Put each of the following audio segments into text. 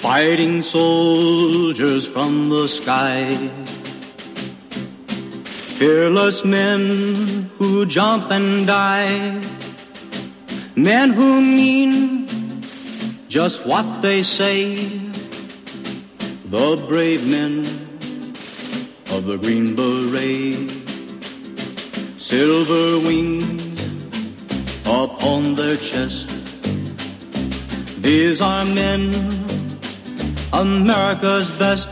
fighting soldiers from the sky, fearless men who jump and die, men who mean just what they say, the brave men of the Green Beret, silver wings upon their chest. These are men, America's best.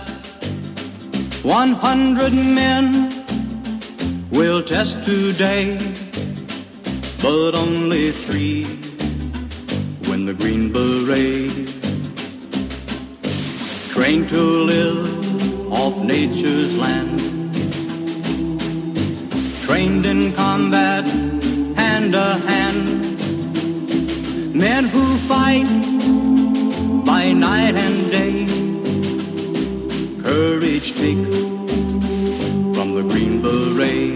100 men will test today, but only 3 win the Green Beret. Trained to live off nature's land, trained in combat hand to hand, men who fight by night and day, courage take from the Green Beret,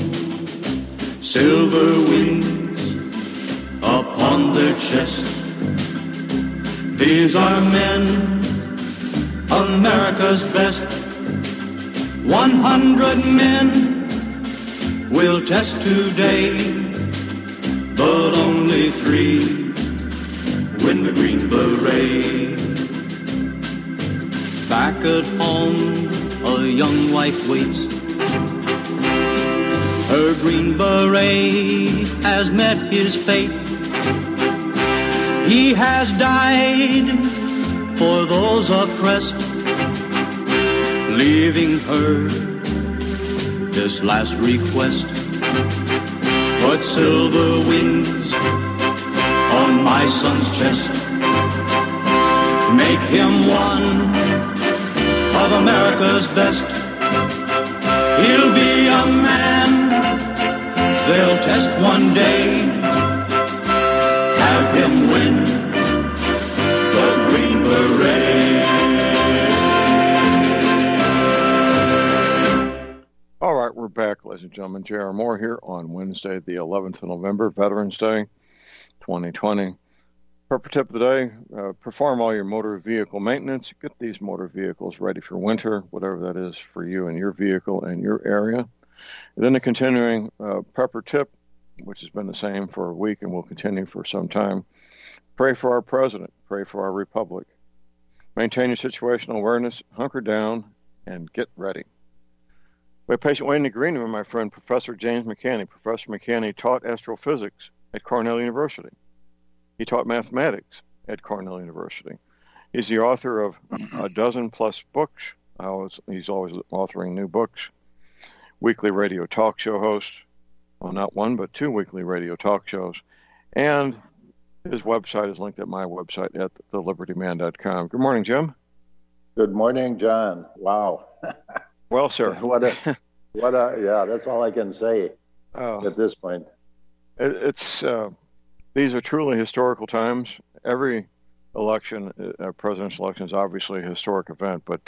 silver wings upon their chest. These are men, America's best. 100 men will test today, but only 3 win the Green Beret. Back at home, a young wife waits. Her Green Beret has met his fate. He has died for those oppressed, leaving her this last request. Put silver wings on my son's chest. Make him one of America's best. He'll be a man they'll test one day. Have him win the Green Beret. All right, we're back, ladies and gentlemen. J.R. Moore here on Wednesday, the 11th of November, Veterans Day, 2020. Purple tip of the day, perform all your motor vehicle maintenance. Get these motor vehicles ready for winter, whatever that is for you and your vehicle and your area. And then the continuing prepper tip, which has been the same for a week and will continue for some time. Pray for our president. Pray for our republic. Maintain your situational awareness, hunker down, and get ready. We have patient waiting in the green room, my friend, Professor James McCanney. Professor McCanney taught astrophysics at Cornell University. He taught mathematics at Cornell University. He's the author of a dozen plus books. He's always authoring new books. Weekly radio talk show host. Well, not one, but 2 weekly radio talk shows. And his website is linked at my website at thelibertyman.com. Good morning, Jim. Good morning, John. Wow. Well, sir. Yeah, that's all I can say at this point. These are truly historical times. Every election, presidential election, is obviously a historic event. But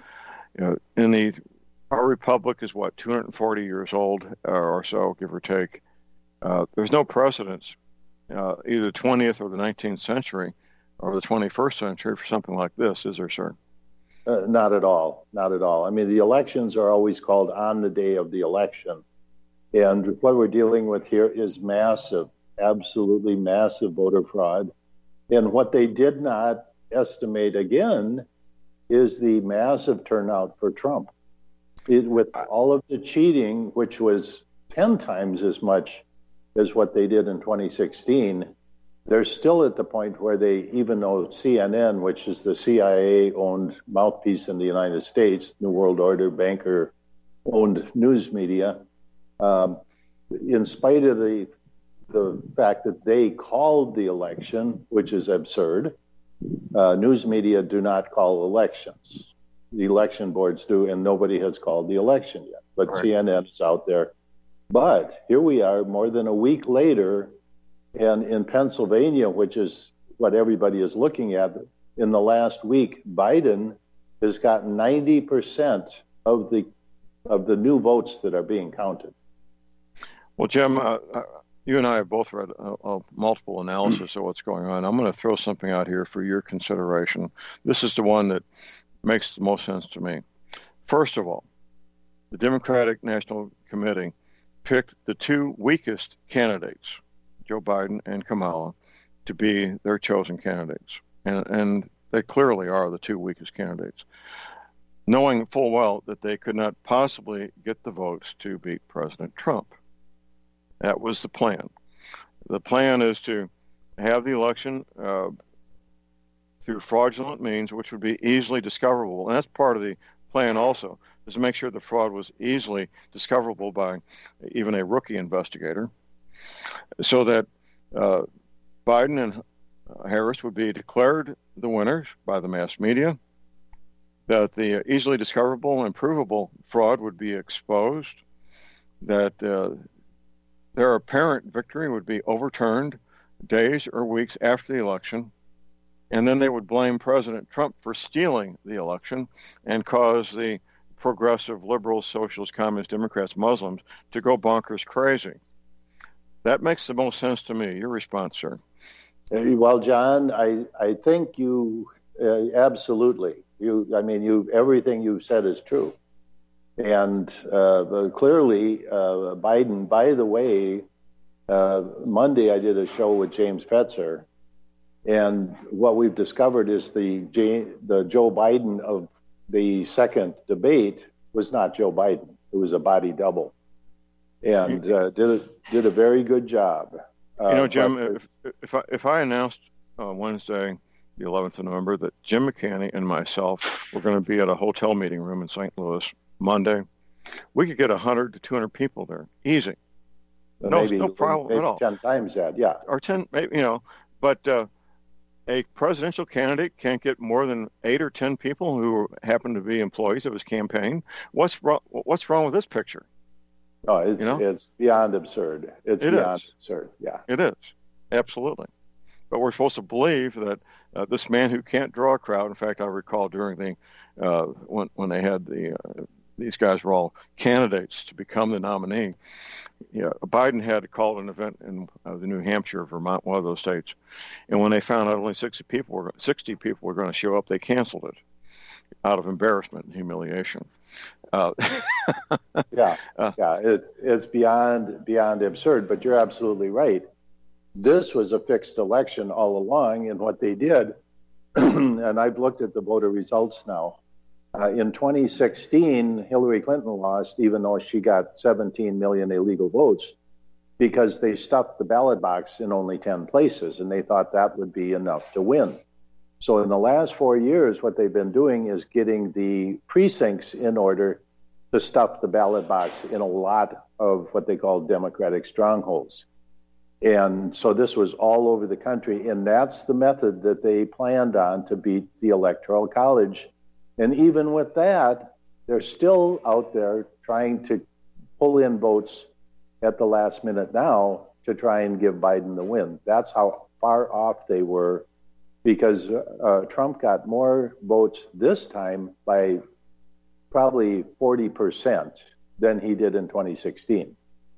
our republic is 240 years old or so, give or take. There's no precedence, either 20th or the 19th century or the 21st century for something like this, is there, sir? Not at all. Not at all. I mean, the elections are always called on the day of the election. And what we're dealing with here is massive, absolutely massive voter fraud. And what they did not estimate again is the massive turnout for Trump. With all of the cheating, which was 10 times as much as what they did in 2016, they're still at the point where they, even though CNN, which is the CIA-owned mouthpiece in the United States, New World Order banker-owned news media, in spite of the fact that they called the election, which is absurd, news media do not call elections. The election boards do, and nobody has called the election yet. But right. CNN is out there. But here we are more than a week later, and in Pennsylvania, which is what everybody is looking at, in the last week, Biden has gotten 90% of the new votes that are being counted. Well, Jim, you and I have both read multiple analysis of what's going on. I'm going to throw something out here for your consideration. This is the one that makes the most sense to me. First of all, the Democratic National Committee picked the two weakest candidates, Joe Biden and Kamala, to be their chosen candidates. And they clearly are the two weakest candidates, knowing full well that they could not possibly get the votes to beat President Trump. That was the plan. The plan is to have the election through fraudulent means, which would be easily discoverable. And that's part of the plan also, is to make sure the fraud was easily discoverable by even a rookie investigator, so that Biden and Harris would be declared the winners by the mass media, that the easily discoverable and provable fraud would be exposed, that their apparent victory would be overturned days or weeks after the election, and then they would blame President Trump for stealing the election and cause the progressive liberals, socialists, communists, Democrats, Muslims to go bonkers crazy. That makes the most sense to me. Your response, sir? Well, John, I think you absolutely. Everything you've said is true. And clearly, Biden, by the way, Monday I did a show with James Fetzer, and what we've discovered is the Joe Biden of the second debate was not Joe Biden. It was a body double, and did a very good job. Jim, if I announced Wednesday, the 11th of November, that Jim McCaney and myself were going to be at a hotel meeting room in St. Louis Monday, we could get 100 to 200 people there, easy. No problem at all. 10 times that, yeah. Or 10, maybe, but a presidential candidate can't get more than 8 or 10 people who happen to be employees of his campaign. What's wrong with this picture? Oh, it's beyond absurd. It's beyond absurd. Yeah, it is, absolutely. But we're supposed to believe that this man who can't draw a crowd. In fact, I recall during the when they had these guys were all candidates to become the nominee. Biden had called an event in the New Hampshire, Vermont, one of those states, and when they found out only 60 people were going to show up, they canceled it out of embarrassment and humiliation. It's beyond absurd. But you're absolutely right. This was a fixed election all along, and what they did, and I've looked at the voter results now. In 2016, Hillary Clinton lost, even though she got 17 million illegal votes, because they stuffed the ballot box in only 10 places, and they thought that would be enough to win. So in the last 4 years, what they've been doing is getting the precincts in order to stuff the ballot box in a lot of what they call Democratic strongholds. And so this was all over the country, and that's the method that they planned on to beat the Electoral College. And even with that, they're still out there trying to pull in votes at the last minute now to try and give Biden the win. That's how far off they were, because Trump got more votes this time by probably 40% than he did in 2016.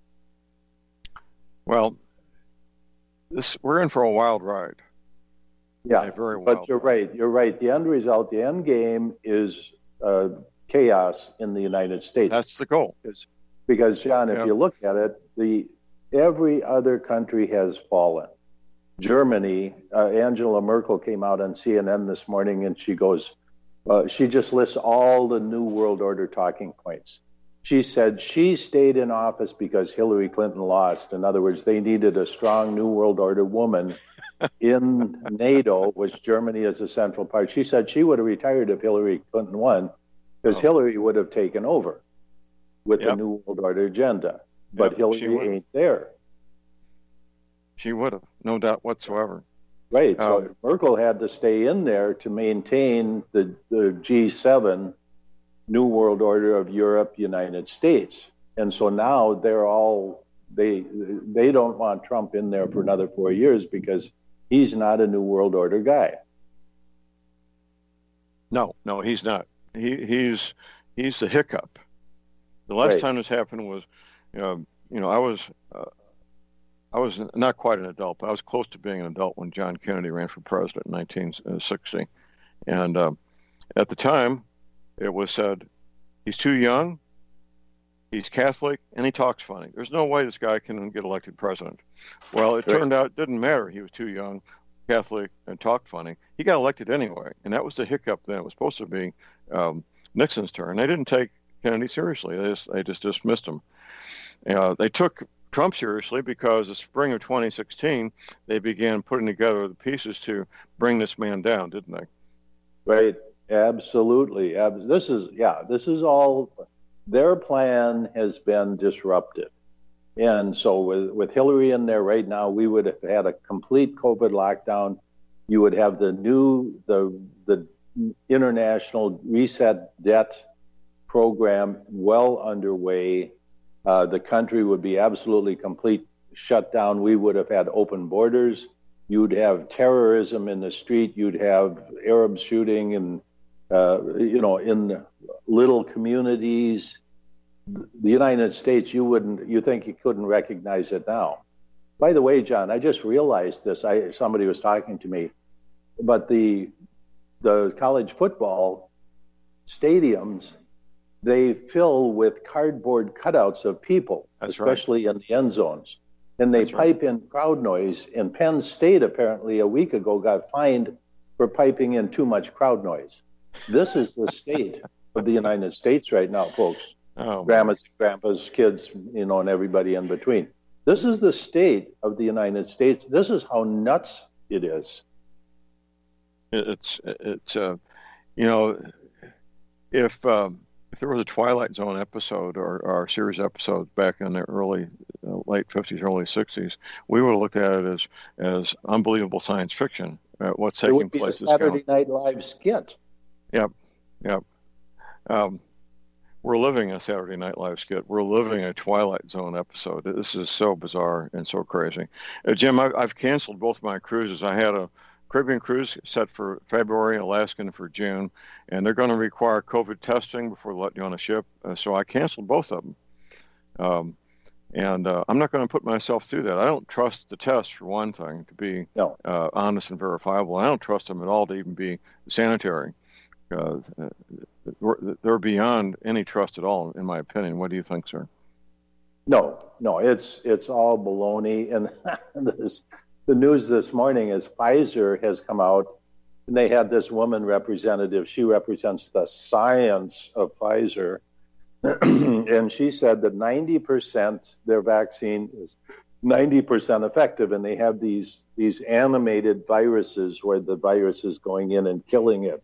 Well, we're in for a wild ride. Yeah, but you're right. You're right. The end result, the end game is chaos in the United States. That's the goal. Because, John, if you look at it, every other country has fallen. Germany, Angela Merkel came out on CNN this morning, and she goes, she just lists all the New World Order talking points. She said she stayed in office because Hillary Clinton lost. In other words, they needed a strong New World Order woman in NATO, which Germany is a central part. She said she would have retired if Hillary Clinton won, because Hillary would have taken over with the New World Order agenda. But Hillary ain't there. She would have, no doubt whatsoever. Right. So Merkel had to stay in there to maintain the G7 New World Order of Europe, United States. And so now they don't want Trump in there for another 4 years because he's not a New World Order guy. No, he's not. He's the hiccup. The last time this happened was, I was I was not quite an adult, but I was close to being an adult when John Kennedy ran for president in 1960. And at the time, it was said, he's too young, he's Catholic, and he talks funny. There's no way this guy can get elected president. Well, it turned out it didn't matter. He was too young, Catholic, and talked funny. He got elected anyway, and that was the hiccup then. It was supposed to be Nixon's turn. They didn't take Kennedy seriously. They just dismissed him. They took Trump seriously because the spring of 2016, they began putting together the pieces to bring this man down, didn't they? Right. Absolutely. This is all, their plan has been disrupted. And so with Hillary in there right now, we would have had a complete COVID lockdown. You would have the international reset debt program well underway. The country would be absolutely complete shut down. We would have had open borders. You'd have terrorism in the street. You'd have Arabs shooting in little communities. The United States, you think you couldn't recognize it now. By the way, John, I just realized this. Somebody was talking to me, but the college football stadiums, they fill with cardboard cutouts of people, especially in the end zones. And they pipe in crowd noise. And Penn State, apparently, a week ago, got fined for piping in too much crowd noise. This is the state of the United States right now, folks. Grandmas, grandpas, kids, and everybody in between. This is the state of the United States. This is how nuts it is. If there was a Twilight Zone episode or series episodes back in the late 50s, early 60s, we would have looked at it as unbelievable science fiction. What's taking place? It would be a Saturday Night Live skit. Yep. We're living a Saturday Night Live skit. We're living a Twilight Zone episode. This is so bizarre and so crazy. Jim, I've canceled both my cruises. I had a Caribbean cruise set for February, Alaskan for June, and they're going to require COVID testing before they let you on a ship. So I canceled both of them. I'm not going to put myself through that. I don't trust the tests, for one thing, to be honest and verifiable. I don't trust them at all to even be sanitary. They're beyond any trust at all, in my opinion. What do you think, sir? No, it's all baloney. And the news this morning is Pfizer has come out, and they had this woman representative. She represents the science of Pfizer, and she said that 90% their vaccine is 90% effective, and they have these animated viruses where the virus is going in and killing it.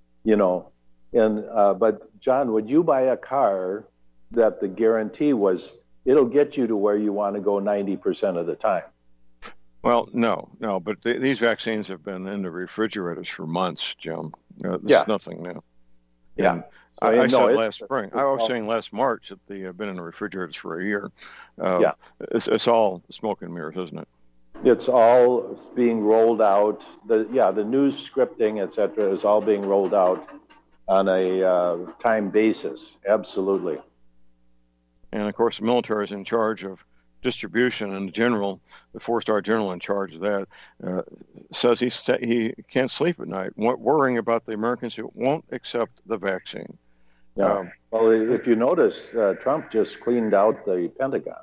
But John, would you buy a car that the guarantee was it'll get you to where you want to go 90% of the time? Well, no, but these vaccines have been in the refrigerators for months, Jim. This is nothing new. Yeah. I said last spring. I was saying last March that they have been in the refrigerators for a year. It's all smoke and mirrors, isn't it? It's all being rolled out. The news scripting, et cetera, is all being rolled out on a time basis. Absolutely. And of course, the military is in charge of distribution, and the four-star general in charge of that, says he can't sleep at night, worrying about the Americans who won't accept the vaccine. Yeah. Well, if you notice, Trump just cleaned out the Pentagon.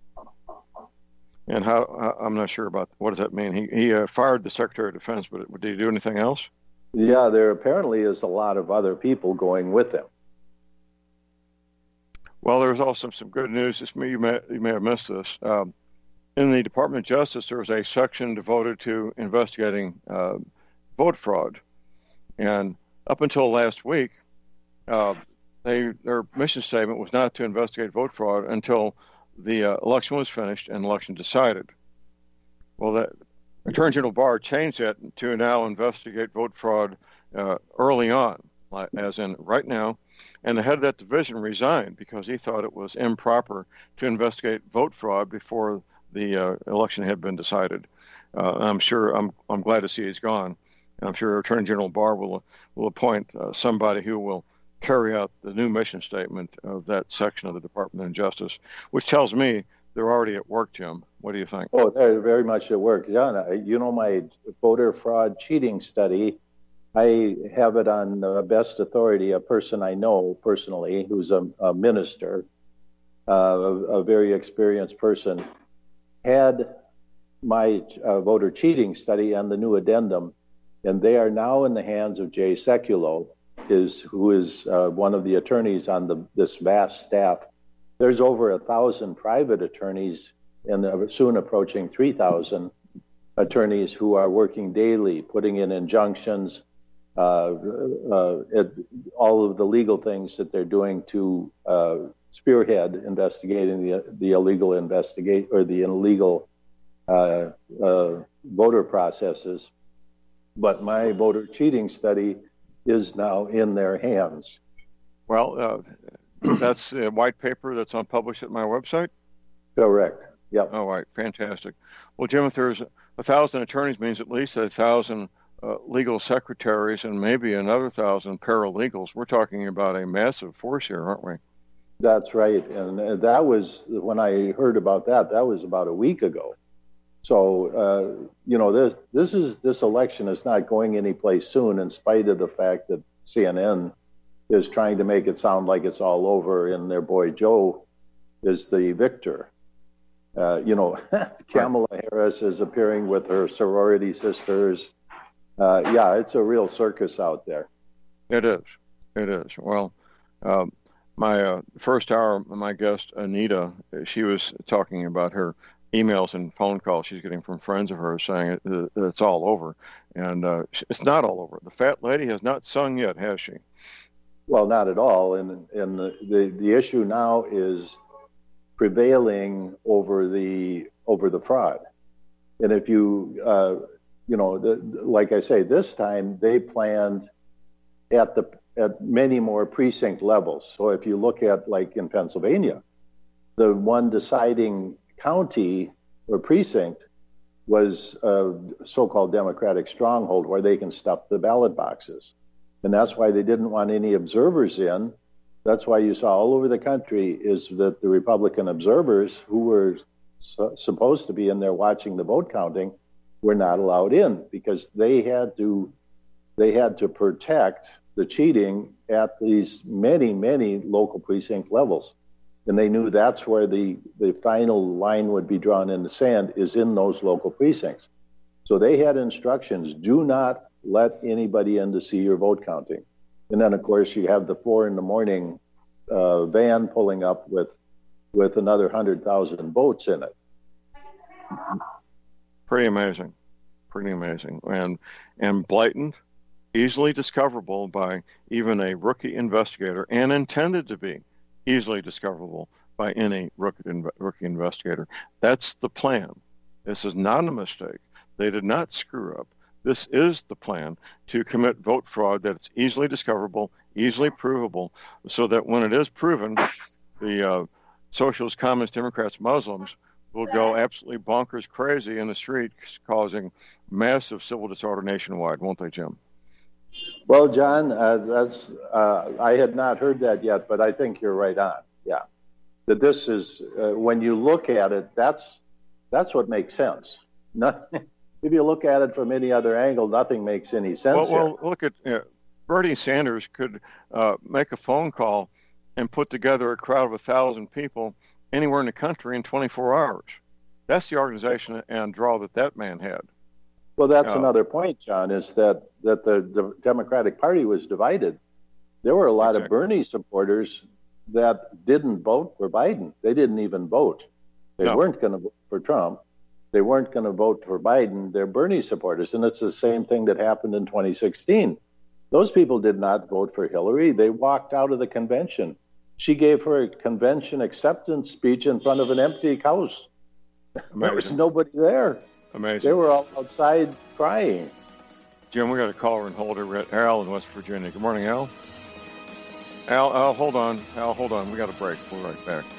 And how? I'm not sure about what does that mean. He fired the Secretary of Defense, but did he do anything else? Yeah, there apparently is a lot of other people going with him. Well, there's also some good news. You may have missed this. In the Department of Justice, there was a section devoted to investigating vote fraud, and up until last week, their mission statement was not to investigate vote fraud until the election was finished and the election decided. Well, the Attorney General Barr changed that to now investigate vote fraud early on, as in right now. And the head of that division resigned because he thought it was improper to investigate vote fraud before the election had been decided. I'm glad to see he's gone. And I'm sure Attorney General Barr will appoint somebody who will carry out the new mission statement of that section of the Department of Justice, which tells me they're already at work, Jim. What do you think? Oh, they're very much at work. John, my voter fraud cheating study, I have it on best authority. A person I know personally who's a minister, a very experienced person, had my voter cheating study and the new addendum, and they are now in the hands of Jay Sekulow, who is one of the attorneys on this vast staff. There's over 1,000 private attorneys and soon approaching 3,000 attorneys who are working daily, putting in injunctions, all of the legal things that they're doing to spearhead investigating the illegal voter processes. But my voter cheating study is now in their hands. Well, that's a white paper that's unpublished at my website? Correct. Yep. All right. Fantastic. Well, Jim, if there's 1,000 attorneys, means at least 1,000 legal secretaries and maybe another 1,000 paralegals. We're talking about a massive force here, aren't we? That's right. And that was, when I heard about that was about a week ago. So, this election is not going anyplace soon, in spite of the fact that CNN is trying to make it sound like it's all over and their boy Joe is the victor. Kamala Harris is appearing with her sorority sisters. It's a real circus out there. It is. Well, my first hour, my guest, Anita, she was talking about her emails and phone calls she's getting from friends of hers saying that it's all over. And it's not all over. The fat lady has not sung yet, has she? Well, not at all. And the issue now is prevailing over the fraud. And if you, like I say, this time they planned at many more precinct levels. So if you look at, like in Pennsylvania, the one deciding county or precinct was a so-called Democratic stronghold where they can stuff the ballot boxes. And that's why they didn't want any observers in. That's why you saw all over the country is that the Republican observers who were supposed to be in there watching the vote counting were not allowed in, because they had to protect the cheating at these many, many local precinct levels. And they knew that's where the final line would be drawn in the sand, is in those local precincts. So they had instructions: do not let anybody in to see your vote counting. And then, of course, you have the 4 a.m. Van pulling up with another 100,000 votes in it. Pretty amazing. And blatant, easily discoverable by even a rookie investigator, and intended to be easily discoverable by any rookie investigator. That's the plan. This is not a mistake. They did not screw up. This is the plan to commit vote fraud that's easily discoverable, easily provable, so that when it is proven, the socialists, communists, Democrats, Muslims will go absolutely bonkers crazy in the street, causing massive civil disorder nationwide, won't they, Jim? Well, John, I had not heard that yet, but I think you're right on. Yeah, that this is when you look at it, that's what makes sense. Nothing. If you look at it from any other angle, nothing makes any sense. Well, look at Bernie Sanders could make a phone call and put together a crowd of 1,000 people anywhere in the country in 24 hours. That's the organization and draw that man had. Well, that's another point, John, is that the Democratic Party was divided. There were a lot of Bernie supporters that didn't vote for Biden. They didn't even vote. They weren't going to vote for Trump. They weren't going to vote for Biden. They're Bernie supporters. And it's the same thing that happened in 2016. Those people did not vote for Hillary. They walked out of the convention. She gave her convention acceptance speech in front of an empty house. Amazing. There was nobody there. Amazing. They were all outside crying. Jim, we got a caller and holder. We're at Al in West Virginia. Good morning, Al. Al, hold on. Al, hold on. We got a break. We'll be right back.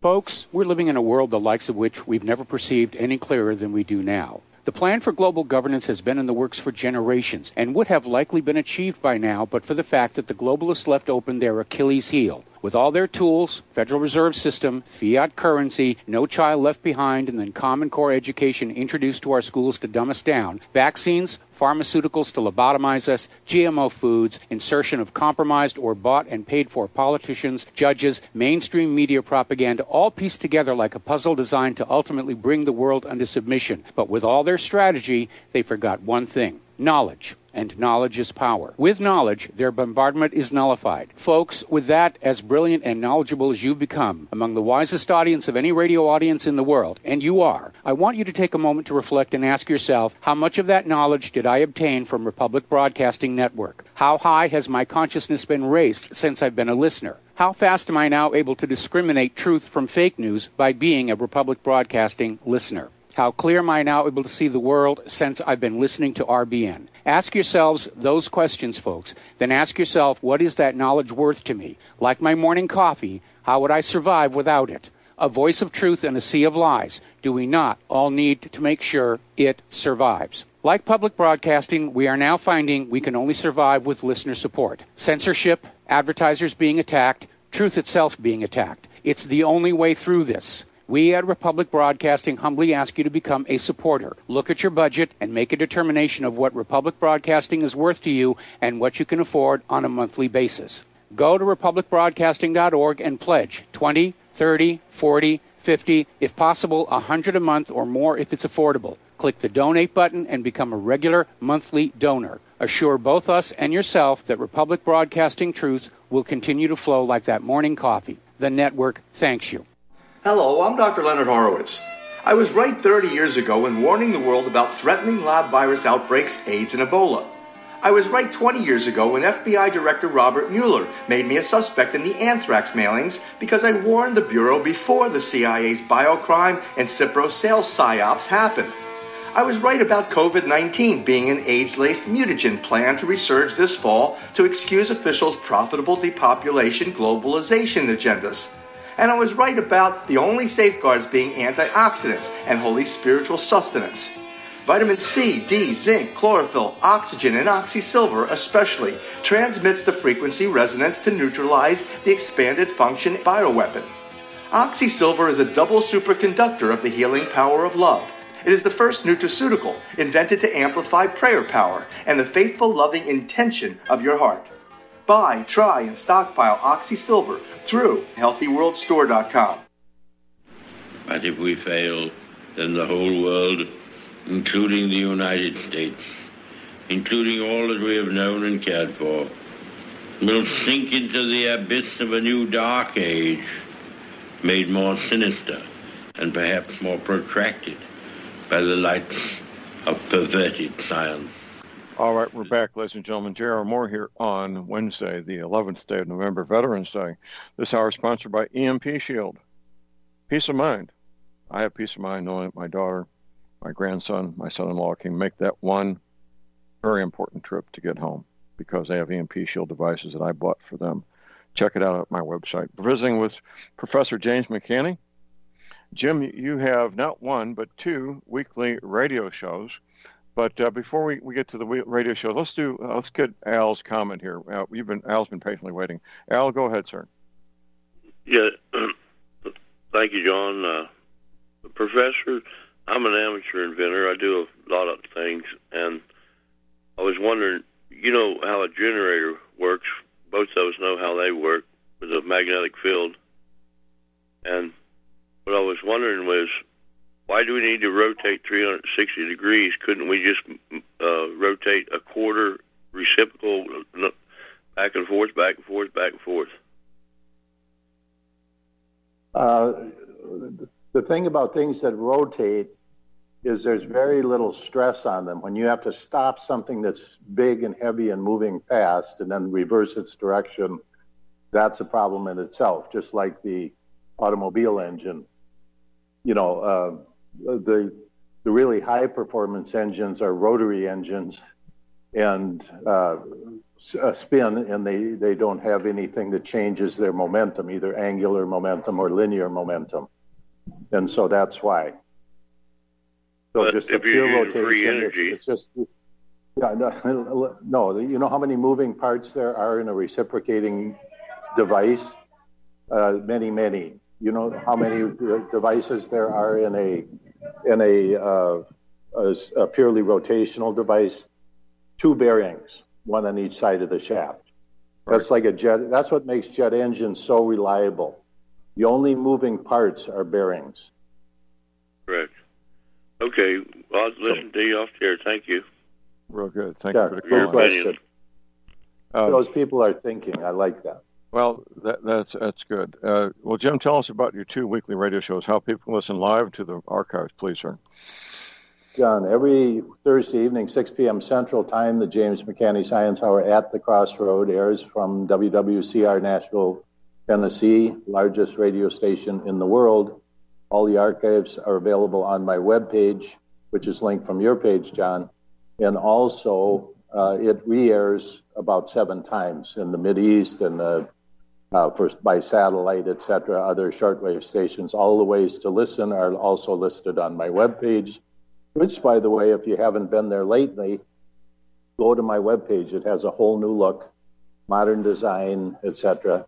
Folks, we're living in a world the likes of which we've never perceived any clearer than we do now. The plan for global governance has been in the works for generations and would have likely been achieved by now but for the fact that the globalists left open their Achilles heel. With all their tools, Federal Reserve System, fiat currency, no child left behind, and then Common Core education introduced to our schools to dumb us down, vaccines, pharmaceuticals to lobotomize us, GMO foods, insertion of compromised or bought and paid for politicians, judges, mainstream media propaganda, all pieced together like a puzzle designed to ultimately bring the world under submission. But with all their strategy, they forgot one thing: knowledge. And knowledge is power. With knowledge, their bombardment is nullified. Folks, with that, as brilliant and knowledgeable as you've become, among the wisest audience of any radio audience in the world, and you are, I want you to take a moment to reflect and ask yourself, how much of that knowledge did I obtain from Republic Broadcasting Network? How high has my consciousness been raised since I've been a listener? How fast am I now able to discriminate truth from fake news by being a Republic Broadcasting listener? How clear am I now able to see the world since I've been listening to RBN? Ask yourselves those questions, folks. Then ask yourself, what is that knowledge worth to me? Like my morning coffee, how would I survive without it? A voice of truth in a sea of lies. Do we not all need to make sure it survives? Like public broadcasting, we are now finding we can only survive with listener support. Censorship, advertisers being attacked, truth itself being attacked. It's the only way through this. We at Republic Broadcasting humbly ask you to become a supporter. Look at your budget and make a determination of what Republic Broadcasting is worth to you and what you can afford on a monthly basis. Go to republicbroadcasting.org and pledge $20, $30, $40, $50, if possible, $100 a month or more if it's affordable. Click the donate button and become a regular monthly donor. Assure both us and yourself that Republic Broadcasting truth will continue to flow like that morning coffee. The network thanks you. Hello, I'm Dr. Leonard Horowitz. I was right 30 years ago in warning the world about threatening lab virus outbreaks, AIDS, and Ebola. I was right 20 years ago when FBI Director Robert Mueller made me a suspect in the anthrax mailings because I warned the Bureau before the CIA's biocrime and Cipro sales psyops happened. I was right about COVID-19 being an AIDS-laced mutagen planned to resurge this fall to excuse officials' profitable depopulation globalization agendas. And I was right about the only safeguards being antioxidants and holy spiritual sustenance. Vitamin C, D, zinc, chlorophyll, oxygen, and oxysilver especially transmits the frequency resonance to neutralize the expanded function bioweapon. Oxysilver is a double superconductor of the healing power of love. It is the first nutraceutical invented to amplify prayer power and the faithful, loving intention of your heart. Buy, try, and stockpile Oxysilver through HealthyWorldStore.com. But if we fail, then the whole world, including the United States, including all that we have known and cared for, will sink into the abyss of a new dark age, made more sinister and perhaps more protracted by the lights of perverted science. All right, we're back, ladies and gentlemen. J.R. Moore here on Wednesday, the 11th day of November, Veterans Day. This hour is sponsored by EMP Shield. Peace of mind. I have peace of mind knowing that my daughter, my grandson, my son-in-law can make that one very important trip to get home because they have EMP Shield devices that I bought for them. Check it out at my website. We're visiting with Professor James McCanney. Jim, you have not one, but two weekly radio shows. But before we get to the radio show, let's get Al's comment here. Al's been patiently waiting. Al, go ahead, sir. Yeah, thank you, John. Professor, I'm an amateur inventor. I do a lot of things, and I was wondering, you know how a generator works. Both of us know how they work with a magnetic field. And what I was wondering was, why do we need to rotate 360 degrees? Couldn't we just rotate a quarter reciprocal back and forth, back and forth, back and forth? The thing about things that rotate is there's very little stress on them. When you have to stop something that's big and heavy and moving fast and then reverse its direction, that's a problem in itself, just like the automobile engine. You know, the really high performance engines are rotary engines, and spin, and they don't have anything that changes their momentum, either angular momentum or linear momentum. And so that's why. So but just if a pure you use free rotation, energy, it's just, yeah, no, you know how many moving parts there are in a reciprocating device? Many. You know how many devices there are in a purely rotational device? 2 bearings, one on each side of the shaft. Right. That's like a jet. That's what makes jet engines so reliable. The only moving parts are bearings. Correct. Okay, well, I'll listen to you off here. Thank you. Real good. Thank you for the good question. Those people are thinking. I like that. Well, that's good. Well, Jim, tell us about your 2 weekly radio shows, how people can listen live to the archives, please, sir. John, every Thursday evening, 6 p.m. Central Time, the James McCanney Science Hour at the Crossroad airs from WWCR Nashville, Tennessee, largest radio station in the world. All the archives are available on my webpage, which is linked from your page, John. And also, it re-airs about 7 times in the Mideast and first by satellite, etc. Other shortwave stations. All the ways to listen are also listed on my webpage, which, by the way, if you haven't been there lately, go to my webpage. It has a whole new look, modern design, etc.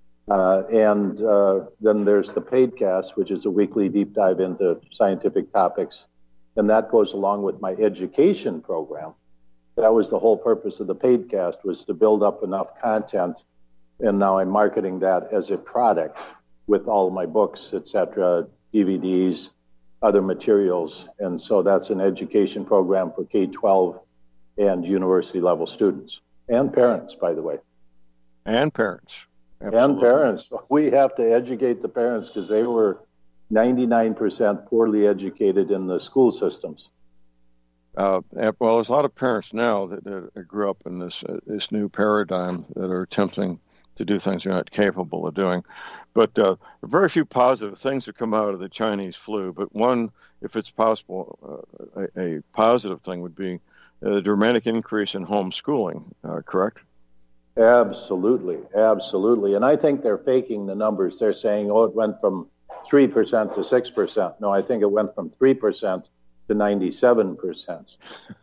And then there's the Paidcast, which is a weekly deep dive into scientific topics. And that goes along with my education program. That was the whole purpose of the Paidcast, was to build up enough content. And now I'm marketing that as a product with all my books, etc., DVDs, other materials. And so that's an education program for K-12 and university level students and parents, by the way. And parents. Absolutely. And parents. We have to educate the parents because they were 99% poorly educated in the school systems. Well, there's a lot of parents now that grew up in this new paradigm that are attempting to do things they're not capable of doing. But very few positive things have come out of the Chinese flu. But one, if it's possible, a positive thing would be a dramatic increase in homeschooling, correct? Absolutely. And I think they're faking the numbers. They're saying, it went from 3% to 6%. No, I think it went from 3% to 97%.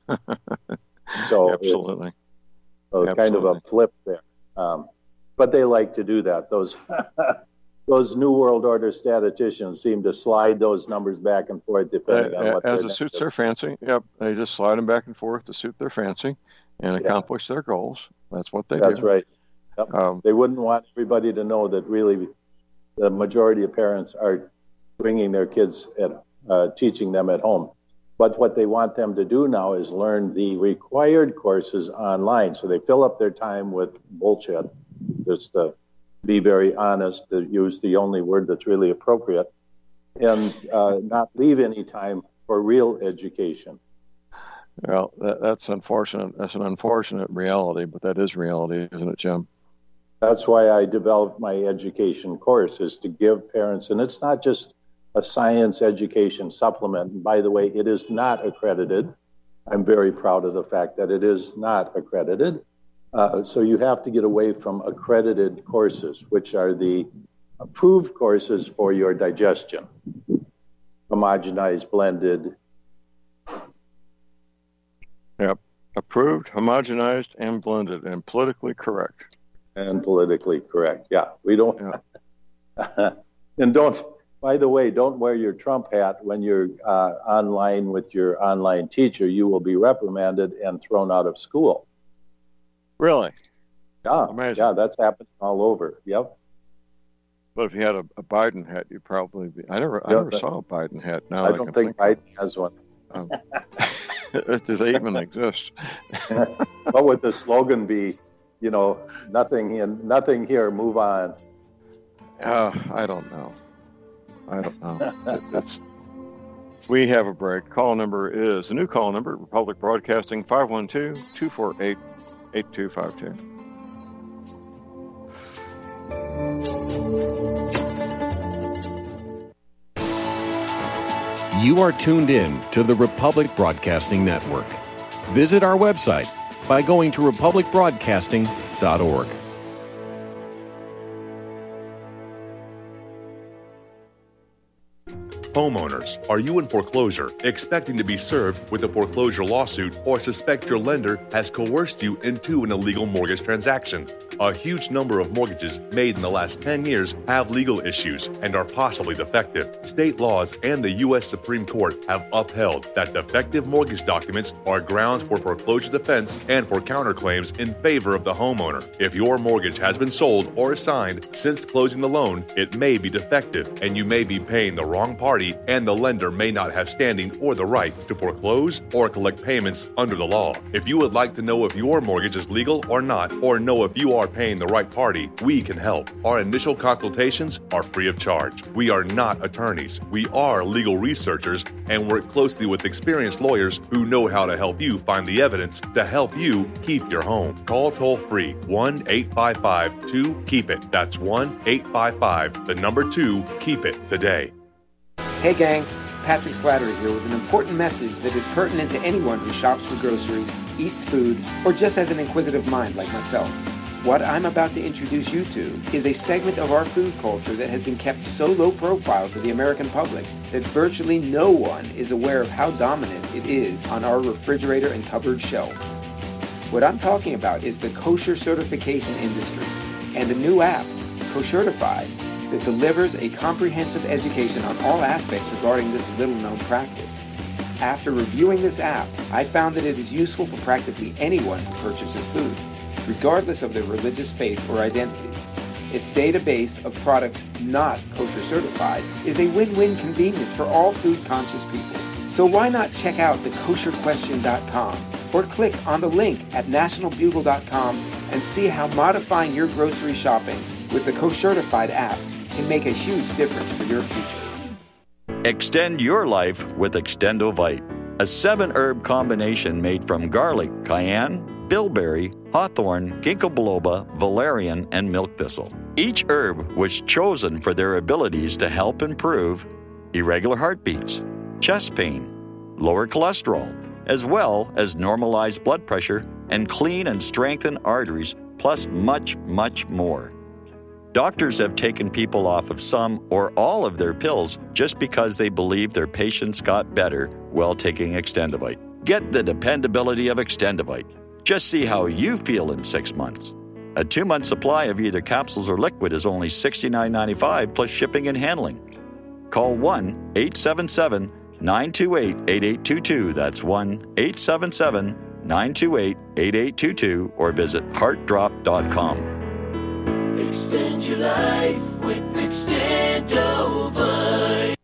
So absolutely. Kind of a flip there. But they like to do that. Those New World Order statisticians seem to slide those numbers back and forth depending on what as it suits their fancy. Yep, they just slide them back and forth to suit their fancy and accomplish their goals. That's what they do. That's right. Yep. They wouldn't want everybody to know that really the majority of parents are bringing their kids teaching them at home. But what they want them to do now is learn the required courses online. So they fill up their time with bullshit, just to be very honest, to use the only word that's really appropriate, and not leave any time for real education. Well, that's unfortunate. That's an unfortunate reality, but that is reality, isn't it, Jim? That's why I developed my education course, is to give parents, and it's not just a science education supplement. And by the way, it is not accredited. I'm very proud of the fact that it is not accredited. So you have to get away from accredited courses, which are the approved courses for your digestion. Homogenized, blended. Yep. Approved, homogenized, and blended, and politically correct. And politically correct. Yeah. We don't. Yeah. And don't, by the way, don't wear your Trump hat when you're online with your online teacher. You will be reprimanded and thrown out of school. Really? Yeah. Amazing. Yeah, that's happening all over. Yep. But if you had a Biden hat, you'd probably be. I never saw a Biden hat. Now I don't think Biden has one. Does they even exist? What would the slogan be? Nothing here, move on. I don't know. We have a break. Call number is the new call number, Republic Broadcasting, 512-248-8252. You are tuned in to the Republic Broadcasting Network. Visit our website, by going to republicbroadcasting.org. Homeowners, are you in foreclosure, expecting to be served with a foreclosure lawsuit, or suspect your lender has coerced you into an illegal mortgage transaction? A huge number of mortgages made in the last 10 years have legal issues and are possibly defective. State laws and the U.S. Supreme Court have upheld that defective mortgage documents are grounds for foreclosure defense and for counterclaims in favor of the homeowner. If your mortgage has been sold or assigned since closing the loan, it may be defective and you may be paying the wrong party, and the lender may not have standing or the right to foreclose or collect payments under the law. If you would like to know if your mortgage is legal or not, or know if you are paying the right party, we can help. Our initial consultations are free of charge. We are not attorneys. We are legal researchers and work closely with experienced lawyers who know how to help you find the evidence to help you keep your home. Call toll-free 1-855-2-KEEP-IT. That's 1-855-2-KEEP-IT today. Hey gang, Patrick Slattery here with an important message that is pertinent to anyone who shops for groceries, eats food, or just has an inquisitive mind like myself. What I'm about to introduce you to is a segment of our food culture that has been kept so low profile to the American public that virtually no one is aware of how dominant it is on our refrigerator and cupboard shelves. What I'm talking about is the kosher certification industry and a new app, Koshertified, that delivers a comprehensive education on all aspects regarding this little-known practice. After reviewing this app, I found that it is useful for practically anyone who purchases food, regardless of their religious faith or identity. Its database of products not kosher certified is a win-win convenience for all food-conscious people. So why not check out thekosherquestion.com or click on the link at nationalbugle.com and see how modifying your grocery shopping with the Koshertified app can make a huge difference for your future. Extend your life with Extendovite, a 7-herb combination made from garlic, cayenne, bilberry, hawthorn, ginkgo biloba, valerian, and milk thistle. Each herb was chosen for their abilities to help improve irregular heartbeats, chest pain, lower cholesterol, as well as normalize blood pressure and clean and strengthen arteries, plus much, much more. Doctors have taken people off of some or all of their pills just because they believe their patients got better while taking Extendovite. Get the dependability of Extendovite. Just see how you feel in 6 months. A 2-month supply of either capsules or liquid is only $69.95 plus shipping and handling. Call 1-877-928-8822. That's 1-877-928-8822 or visit heartdrop.com. Extend your life with Extendovite.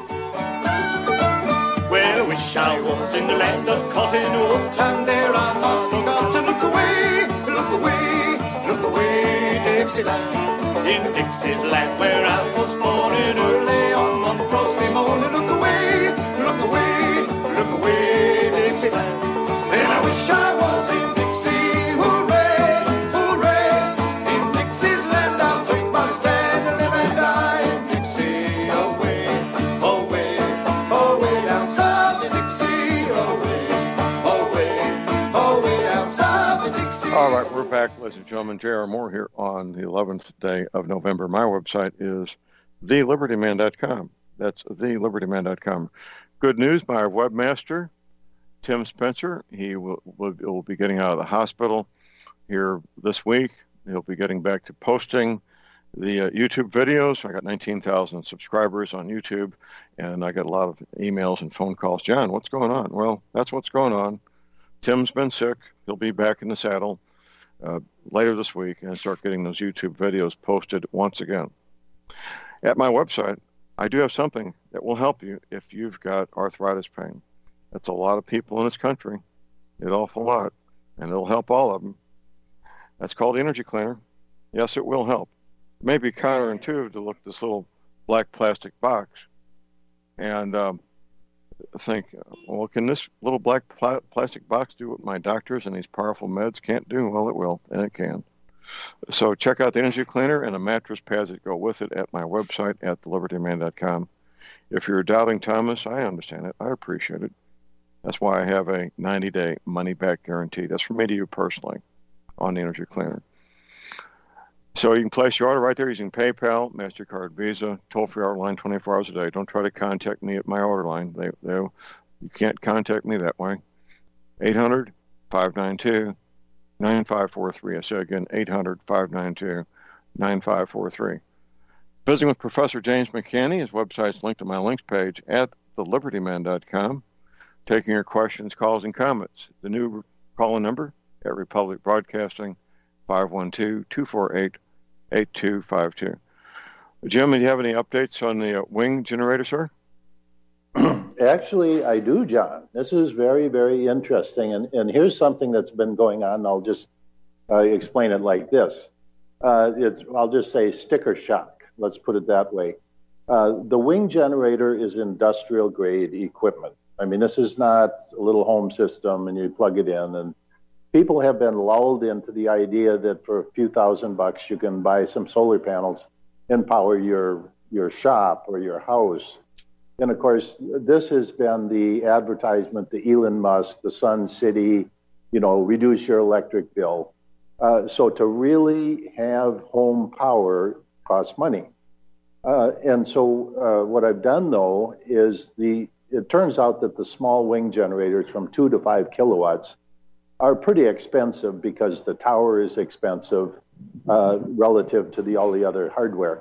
Well, I wish I was in the land of cotton wool, and there I forgot to look away, look away, look away, Dixieland. In Dixie's land where I was born in early on one frosty morning, look away, look away, look away, Dixieland. And I wish I was in Dixie, hooray, hooray. In Dixie's land I'll take my stand and live and die in Dixie, away, away, away down south in Dixie, away, away, away down south in Dixie. All right, we're back, ladies and gentlemen. J.R. Moore here on the 11th day of November. My website is thelibertyman.com. That's thelibertyman.com. Good news, my webmaster, Tim Spencer, he will be getting out of the hospital here this week. He'll be getting back to posting the YouTube videos. I got 19,000 subscribers on YouTube, and I got a lot of emails and phone calls. John, what's going on? Well, that's what's going on. Tim's been sick. He'll be back in the saddle later this week and start getting those YouTube videos posted once again. At my website, I do have something that will help you if you've got arthritis pain. That's a lot of people in this country, an awful lot, and it'll help all of them. That's called the Energy Cleaner. Yes, it will help. It may be counterintuitive to look at this little black plastic box and think, well, can this little black plastic box do what my doctors and these powerful meds can't do? Well, it will, and it can. So check out the Energy Cleaner and the mattress pads that go with it at my website at thelibertyman.com. If you're doubting Thomas, I understand it. I appreciate it. That's why I have a 90-day money-back guarantee. That's from me to you personally on the Energy Cleaner. So you can place your order right there using PayPal, MasterCard, Visa, toll-free order line 24 hours a day. Don't try to contact me at my order line. You can't contact me that way. 800-592-9543. I say again, 800-592-9543. Visiting with Professor James McCanney. His website's linked to my links page at thelibertyman.com. Taking your questions, calls, and comments. The new call-in number at Republic Broadcasting, 512-248-8252. Jim, do you have any updates on the wing generator, sir? Actually, I do, John. This is very, very interesting. And here's something that's been going on. I'll just explain it like this. I'll just say sticker shock. Let's put it that way. The wing generator is industrial-grade equipment. I mean, this is not a little home system and you plug it in. And people have been lulled into the idea that for a few $1,000 you can buy some solar panels and power your shop or your house. And of course, this has been the advertisement, the Elon Musk, the Sun City, reduce your electric bill. So to really have home power costs money. And so what I've done, though, is it turns out that the small wing generators from 2 to 5 kilowatts are pretty expensive because the tower is expensive relative to all the other hardware.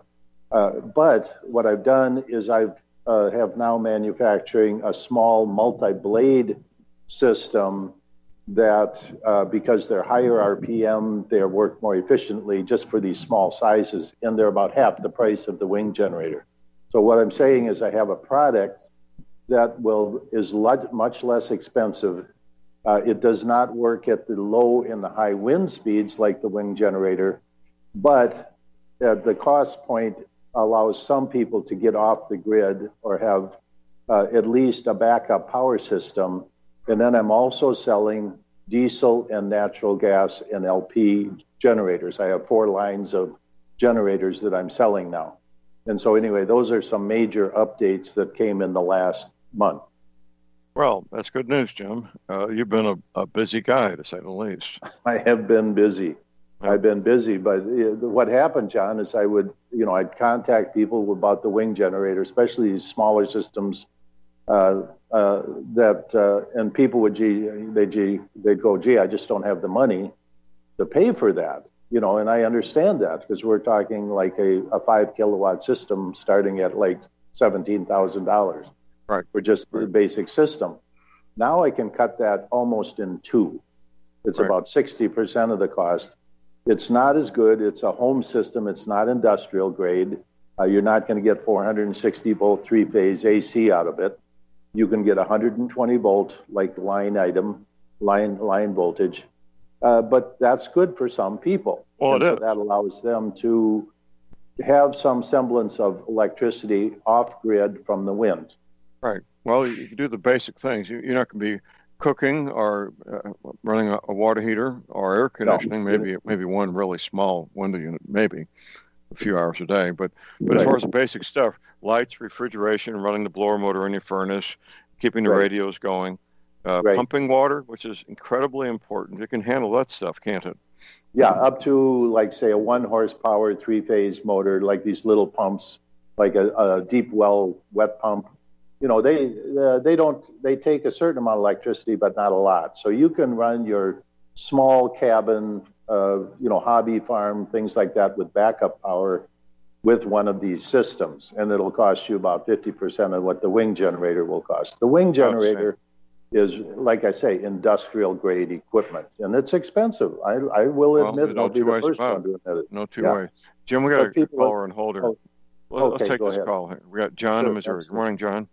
But what I've done is I have now manufacturing a small multi-blade system that because they're higher RPM, they work more efficiently just for these small sizes, and they're about half the price of the wing generator. So what I'm saying is I have a product that is much less expensive. It does not work at the low and the high wind speeds like the wing generator, but the cost point allows some people to get off the grid or have at least a backup power system. And then I'm also selling diesel and natural gas and LP generators. I have 4 lines of generators that I'm selling now. And so anyway, those are some major updates that came in the last month. Well, that's good news, Jim. You've been a busy guy, to say the least. I have been busy. I've been busy, but what happened, John, is I'd contact people about the wing generator, especially these smaller systems, and people would, they'd go, gee, I just don't have the money to pay for that, and I understand that because we're talking like a 5 kilowatt system starting at like $17,000. Right. For just the basic system. Now I can cut that almost in 2. It's about 60% of the cost. It's not as good. It's a home system. It's not industrial grade. You're not going to get 460 volt 3-phase AC out of it. You can get 120 volt like line voltage. But that's good for some people. Well, so that allows them to have some semblance of electricity off grid from the wind. Right. Well, you can do the basic things. You're not going to be cooking or running a water heater or air conditioning. No. Maybe one really small window unit, maybe a few hours a day. But as far as the basic stuff, lights, refrigeration, running the blower motor in your furnace, keeping the radios going, pumping water, which is incredibly important. You can handle that stuff, can't it? Yeah, up to like say a 1 horsepower 3-phase motor, like these little pumps, like a deep well wet pump. They take a certain amount of electricity, but not a lot. So you can run your small cabin, hobby farm, things like that with backup power with one of these systems. And it'll cost you about 50% of what the wing generator will cost. The wing generator is, like I say, industrial grade equipment. And it's expensive. I will admit I'll be the first one to admit it. No two ways. Jim, we got a caller on hold here. Let's take this call here. We got John in Missouri. Good morning, John.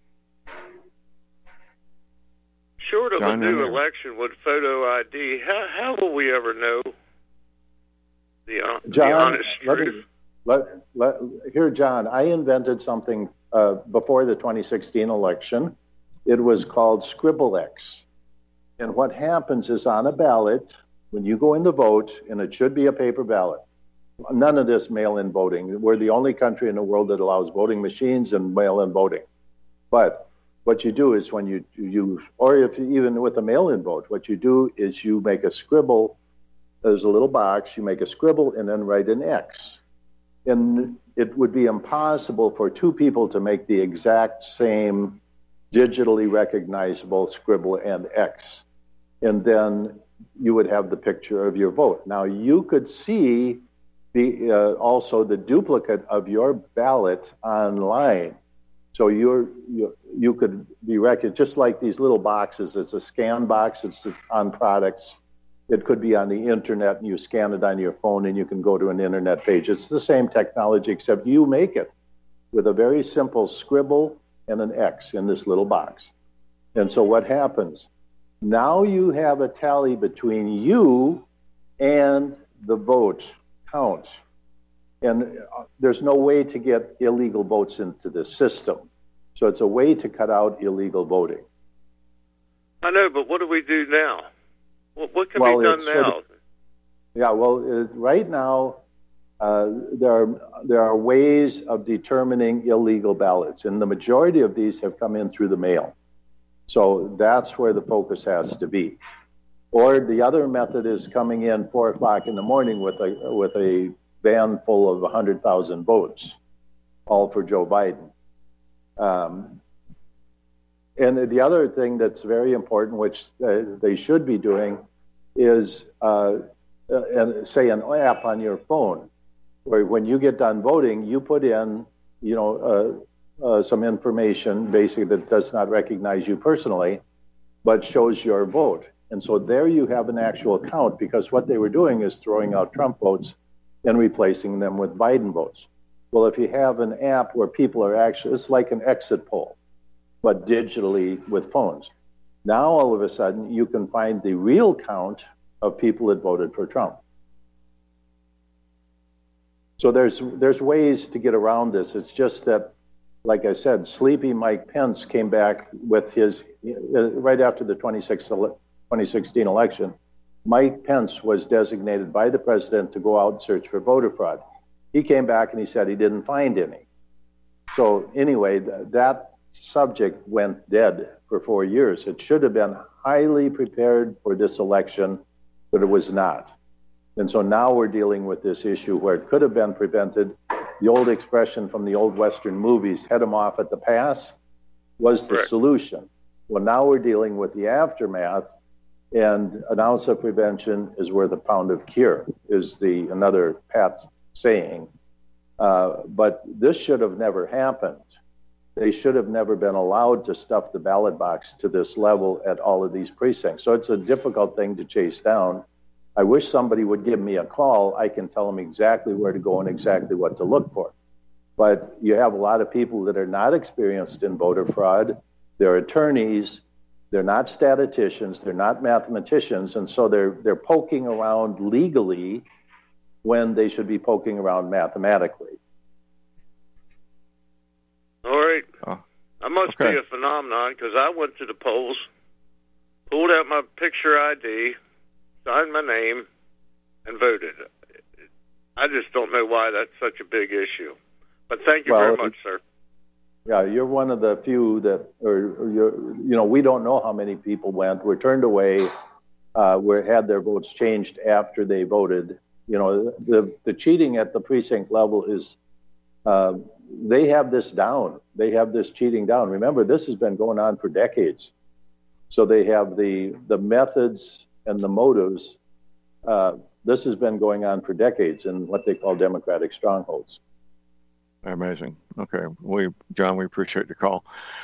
Short of a new election with photo ID, how will we ever know the honest truth? Here, John, I invented something before the 2016 election. It was called ScribbleX. And what happens is on a ballot, when you go in to vote, and it should be a paper ballot, none of this mail-in voting. We're the only country in the world that allows voting machines and mail-in voting. But what you do is when you or if you, even with a mail-in vote, what you do is you make a scribble. There's a little box. You make a scribble and then write an X. And it would be impossible for two people to make the exact same digitally recognizable scribble and X. And then you would have the picture of your vote. Now, you could see also the duplicate of your ballot online. So you could be recognized, just like these little boxes. It's a scan box. It's on products. It could be on the internet, and you scan it on your phone, and you can go to an internet page. It's the same technology, except you make it with a very simple scribble and an X in this little box. And so what happens? Now you have a tally between you and the vote count. And there's no way to get illegal votes into the system. So it's a way to cut out illegal voting. I know, but what do we do now? What can be done now? Right now, there are ways of determining illegal ballots, and the majority of these have come in through the mail. So that's where the focus has to be. Or the other method is coming in 4 o'clock in the morning with a van full of 100,000 votes, all for Joe Biden. And the other thing that's very important, which they should be doing, is say an app on your phone, where when you get done voting, you put in, some information basically that does not recognize you personally, but shows your vote. And so there you have an actual count, because what they were doing is throwing out Trump votes and replacing them with Biden votes. Well, if you have an app where people are actually, it's like an exit poll, but digitally with phones. Now, all of a sudden, you can find the real count of people that voted for Trump. So there's ways to get around this. It's just that, like I said, sleepy Mike Pence came back with his, right after the 2016 election, Mike Pence was designated by the president to go out and search for voter fraud. He came back and he said he didn't find any. So anyway, that subject went dead for 4 years. It should have been highly prepared for this election, but it was not. And so now we're dealing with this issue where it could have been prevented. The old expression from the old Western movies, head them off at the pass, was the solution. Well, now we're dealing with the aftermath, and an ounce of prevention is worth a pound of cure, is another pat saying. But this should have never happened. They should have never been allowed to stuff the ballot box to this level at all of these precincts. So it's a difficult thing to chase down. I wish somebody would give me a call. I can tell them exactly where to go and exactly what to look for. But you have a lot of people that are not experienced in voter fraud. They're attorneys. They're not statisticians. They're not mathematicians. And so they're poking around legally when they should be poking around mathematically. All right. I must be a phenomenon, because I went to the polls, pulled out my picture ID, signed my name, and voted. I just don't know why that's such a big issue. But thank you very much, sir. Yeah, you're one of the few that, we don't know how many people were turned away, had their votes changed after they voted. The cheating at the precinct level is, they have this down. They have this cheating down. Remember, this has been going on for decades. So they have the methods and the motives. This has been going on for decades in what they call democratic strongholds. Amazing. Okay. John, we appreciate your call.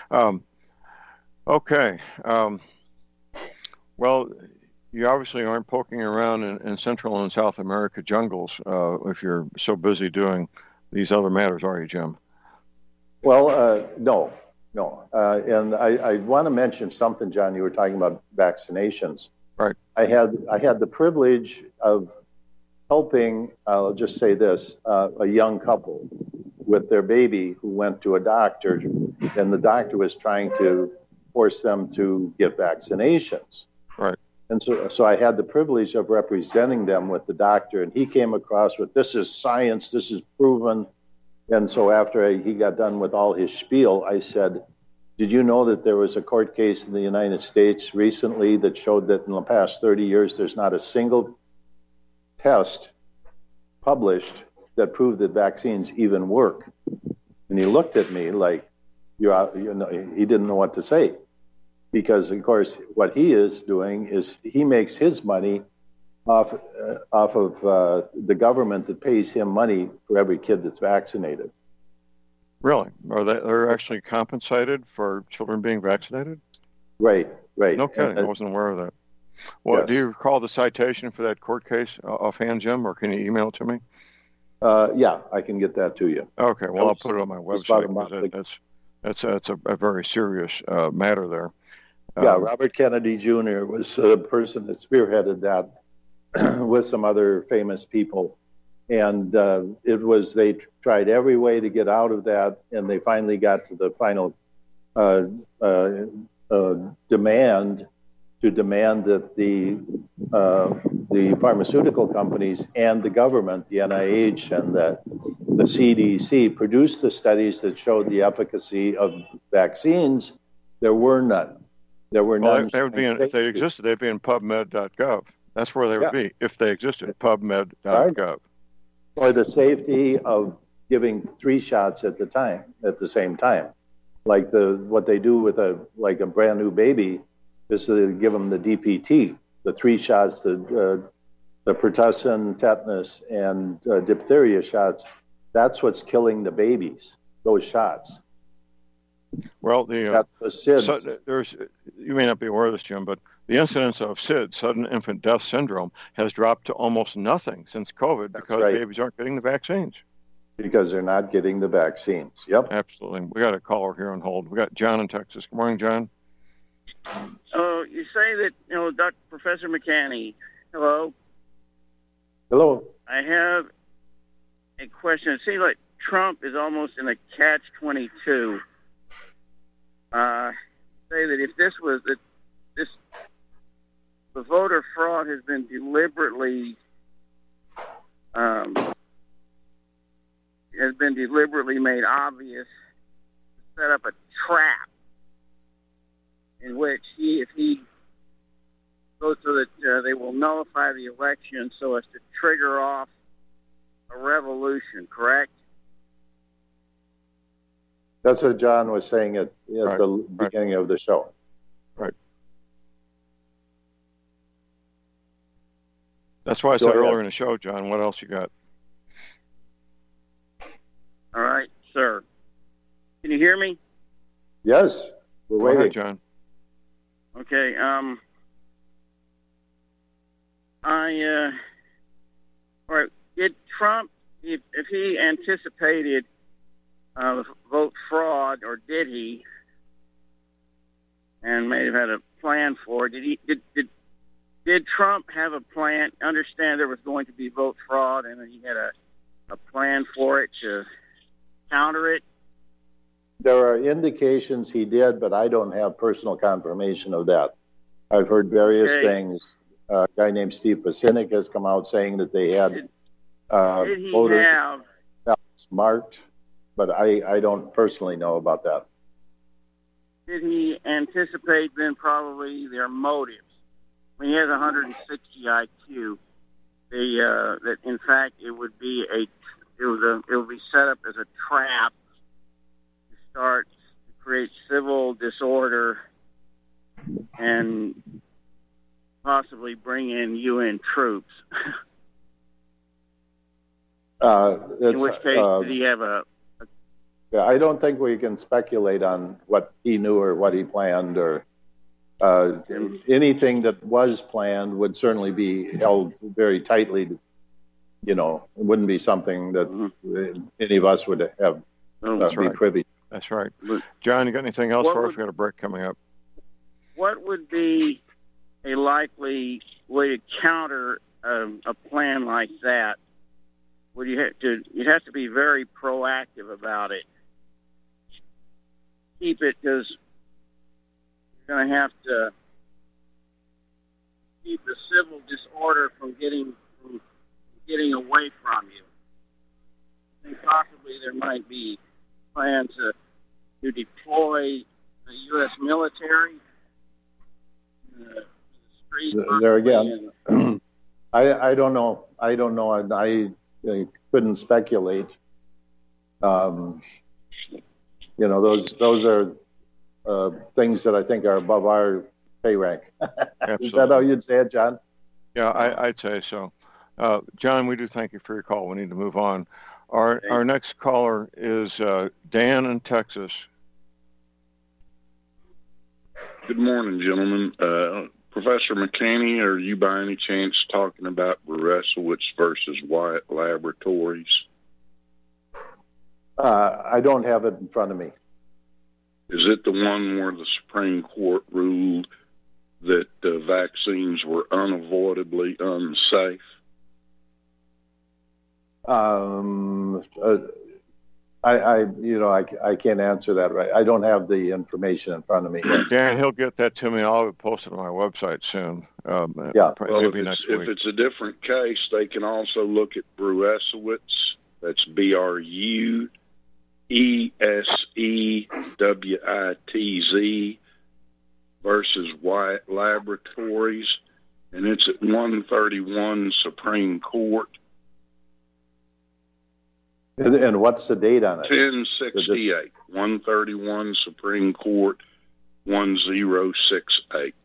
Well, you obviously aren't poking around in Central and South America jungles if you're so busy doing these other matters, are you, Jim? Well, no. And I want to mention something, John. You were talking about vaccinations. Right. I had the privilege of helping, I'll just say this, a young couple with their baby who went to a doctor, and the doctor was trying to force them to get vaccinations. Right. And so I had the privilege of representing them with the doctor, and he came across with, this is science, this is proven. And so after he got done with all his spiel, I said, Did you know that there was a court case in the United States recently that showed that in the past 30 years, there's not a single test published that proved that vaccines even work? And he looked at me like, he didn't know what to say. Because, of course, what he is doing is he makes his money off of the government that pays him money for every kid that's vaccinated. Really? They're actually compensated for children being vaccinated? Right. No kidding. I wasn't aware of that. Well, yes. Do you recall the citation for that court case offhand, Jim, or can you email it to me? Yeah, I can get that to you. Okay, well, I'll put it on my website. That's a very serious matter there. Yeah, Robert Kennedy Jr. was the person that spearheaded that with some other famous people. And they tried every way to get out of that, and they finally got to the final demand that the pharmaceutical companies and the government, the NIH and the CDC, produce the studies that showed the efficacy of vaccines. There were none. There were none. They would be if they existed, they'd be in PubMed.gov. That's where they would be if they existed. PubMed.gov. Or the safety of giving 3 shots at the same time, like what they do with a brand new baby is to give them the DPT, the 3 shots, the pertussin, tetanus, and diphtheria shots. That's what's killing the babies. Those shots. Well, that's the SIDS. You may not be aware of this, Jim, but the incidence of SID, sudden infant death syndrome, has dropped to almost nothing since COVID because babies aren't getting the vaccines. Because they're not getting the vaccines. Yep. Absolutely. We got a caller here on hold. We got John in Texas. Good morning, John. You say that, Dr. Professor McCanney. Hello? Hello. I have a question. It seems like Trump is almost in a catch-22. Say that if this was the voter fraud has been deliberately made obvious to set up a trap in which if he goes so that they will nullify the election so as to trigger off a revolution, correct? That's what John was saying at the beginning of the show. Right. That's why I said earlier in the show, John. What else you got? All right, sir. Can you hear me? Yes, we're waiting. Go ahead, John. Okay. All right. Did Trump, if he anticipated vote fraud, or did he, and may have had a plan for it? Did Trump have a plan? Understand there was going to be vote fraud, and he had a plan for it to counter it? There are indications he did, but I don't have personal confirmation of that. I've heard various things. A guy named Steve Pacinic has come out saying that they had voters that was marked, but I don't personally know about that. Did he anticipate then probably their motives? When he has 160 IQ, that in fact it would be set up as a trap to start to create civil disorder and possibly bring in UN troops. In which case, did he have a? Yeah, I don't think we can speculate on what he knew or what he planned, or anything that was planned would certainly be held very tightly. It wouldn't be something that any of us would have be privy to. That's right. John, you got anything else for us? We got a break coming up. What would be a likely way to counter a plan like that? You'd have to be very proactive about it. Keep it, because you're going to have to keep the civil disorder from getting away from you. I think possibly there might be plans to deploy the U.S. military. There again, I don't know. I couldn't speculate. Those are things that I think are above our pay rank. Is that how you'd say it, John? Yeah, I'd say so. John, we do thank you for your call. We need to move on. Our next caller is Dan in Texas. Good morning, gentlemen. Professor McCanney, are you by any chance talking about Bereshowitz versus Wyatt Laboratories? I don't have it in front of me. Is it the one where the Supreme Court ruled that vaccines were unavoidably unsafe? I can't answer that right. I don't have the information in front of me. Dan, he'll get that to me. I'll post it on my website soon. Maybe next week. If it's a different case, they can also look at Bereshowitz. That's BRUESEWITZ versus Wyatt Laboratories, and it's at 131 Supreme Court. And what's the date on it? 1068, 131 Supreme Court, 1068.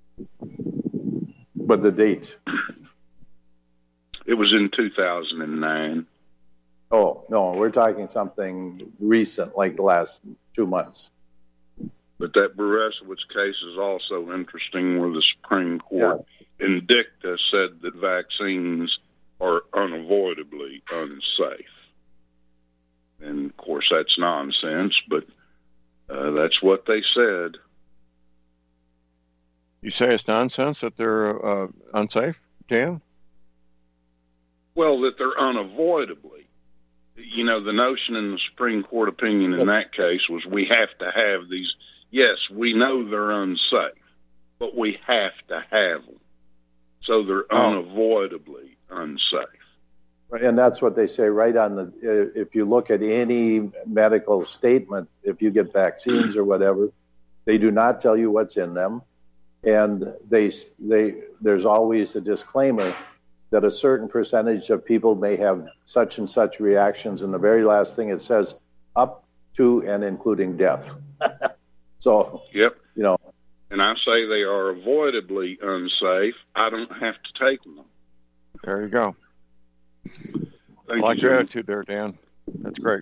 But the date? It was in 2009. Oh, no, we're talking something recent, like the last 2 months. But that Bereshowitz case is also interesting, where the Supreme Court in dicta said that vaccines are unavoidably unsafe. And, of course, that's nonsense, but that's what they said. You say it's nonsense that they're unsafe, Dan? Well, that they're unavoidably. You know, the notion in the Supreme Court opinion in that case was we have to have these. Yes, we know they're unsafe, but we have to have them. So they're unavoidably unsafe. And that's what they say right on the, if you look at any medical statement, if you get vaccines or whatever, they do not tell you what's in them. And there's always a disclaimer that a certain percentage of people may have such and such reactions. And the very last thing it says, up to and including death. So, yep. And I say they are avoidably unsafe. I don't have to take them. There you go. Thank I like you, your attitude there, Dan. That's great.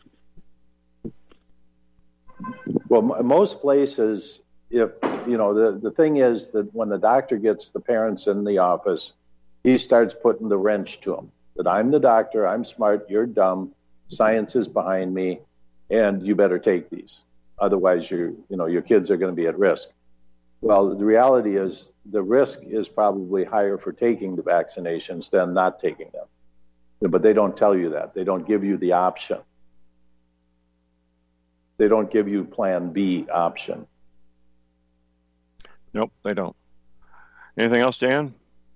Well, most places, the thing is that when the doctor gets the parents in the office, he starts putting the wrench to them. That I'm the doctor, I'm smart, you're dumb, science is behind me, and you better take these. Otherwise, your kids are going to be at risk. Well, the reality is the risk is probably higher for taking the vaccinations than not taking them. But they don't tell you that. They don't give you the option. They don't give you plan B option. Nope, they don't. Anything else, Dan?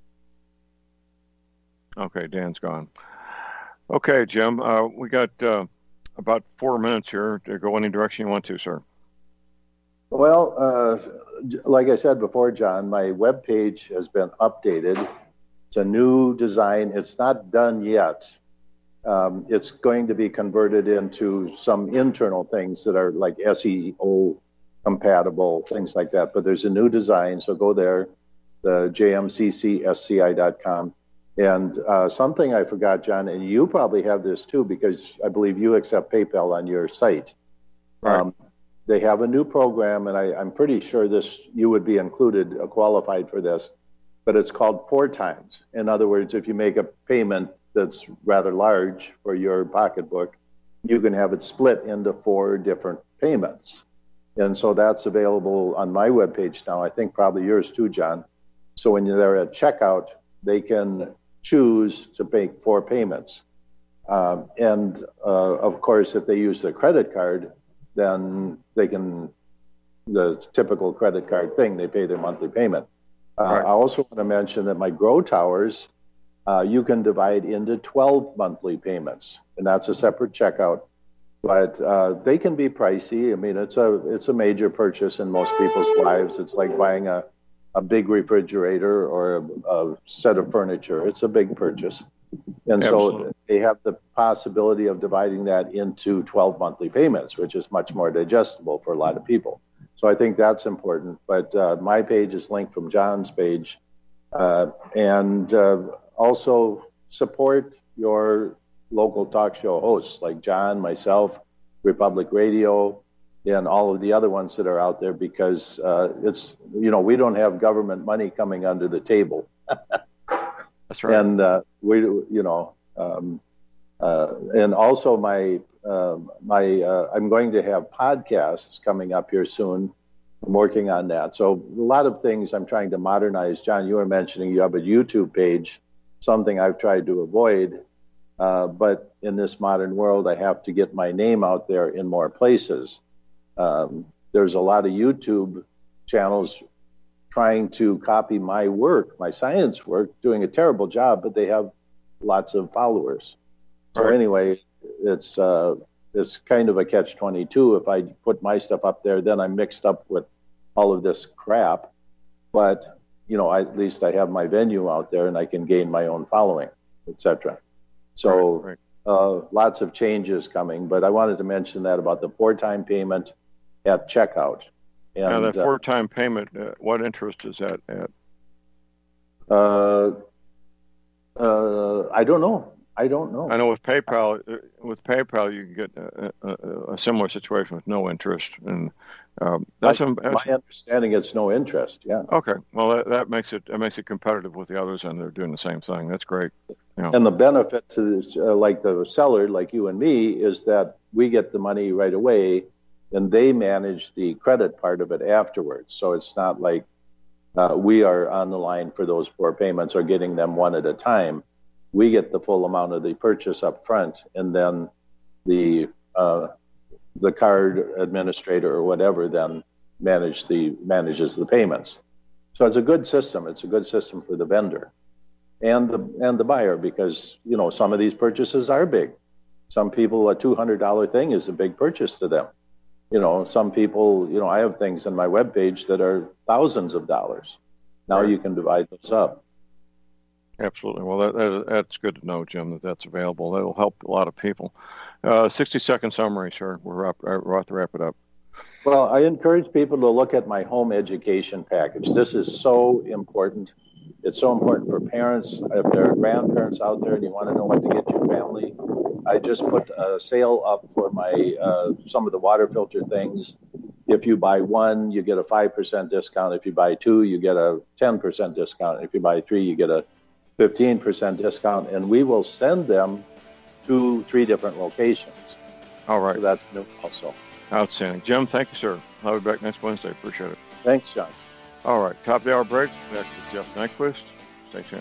Okay, Dan's gone. Okay, Jim, we got about 4 minutes here to go any direction you want to, sir. Well, like I said before, John, my webpage has been updated. It's a new design. It's not done yet. It's going to be converted into some internal things that are like SEO compatible, things like that. But there's a new design, so go there, the jmccsci.com. And something I forgot, John, and you probably have this too, because I believe you accept PayPal on your site. Right. They have a new program, and I'm pretty sure you would be included, qualified for this, but it's called 4 times. In other words, if you make a payment that's rather large for your pocketbook, you can have it split into 4 different payments. And so that's available on my webpage now. I think probably yours too, John. So when they're at checkout, they can choose to make 4 payments. And of course, if they use their credit card, then they can, the typical credit card thing, they pay their monthly payment. Right. I also want to mention that my Grow Towers, you can divide into 12 monthly payments, and that's a separate checkout. But they can be pricey. I mean, it's a major purchase in most people's lives. It's like buying a big refrigerator or a set of furniture. It's a big purchase. And Absolutely. so they have the possibility of dividing that into 12 monthly payments, which is much more digestible for a lot of people. So I think that's important. But my page is linked from John's page. And also support your local talk show hosts like John, myself, Republic Radio, and all of the other ones that are out there, because it's, we don't have government money coming under the table. That's right. And and also I'm going to have podcasts coming up here soon. I'm working on that. So a lot of things I'm trying to modernize. John, you were mentioning you have a YouTube page, something I've tried to avoid. But in this modern world, I have to get my name out there in more places. There's a lot of YouTube channels trying to copy my work, my science work, doing a terrible job, but they have lots of followers. So anyway, it's kind of a catch-22. If I put my stuff up there, then I'm mixed up with all of this crap. But, at least I have my venue out there and I can gain my own following, etc. So lots of changes coming. But I wanted to mention that about the 4-time payment at checkout. And, now, that 4-time payment, what interest is that at? I don't know. I know with PayPal, you can get a similar situation with no interest, and that's my understanding. It's no interest. Yeah. Okay. Well, that makes it competitive with the others, and they're doing the same thing. That's great. And the benefit to like the seller, like you and me, is that we get the money right away, and they manage the credit part of it afterwards. So it's not like we are on the line for those 4 payments or getting them one at a time. We get the full amount of the purchase up front, and then the card administrator or whatever then manages the payments. So it's a good system. It's a good system for the vendor and the buyer, because some of these purchases are big. Some people, a $200 thing is a big purchase to them. Some people, I have things on my webpage that are thousands of dollars. Now you can divide those up. Absolutely. Well, that's good to know, Jim, that's available. That'll help a lot of people. 60-second summary, sir. We're about to wrap it up. Well, I encourage people to look at my home education package. This is so important. It's so important for parents. If there are grandparents out there and you want to know what to get your family, I just put a sale up for my some of the water filter things. If you buy 1, you get a 5% discount. If you buy 2, you get a 10% discount. If you buy 3, you get a 15% discount, and we will send them to 3 different locations. All right. So that's new also. Outstanding. Jim, thank you, sir. I'll be back next Wednesday. Appreciate it. Thanks, John. All right. Top of the hour break. Back with Jeff Nyquist. Stay tuned.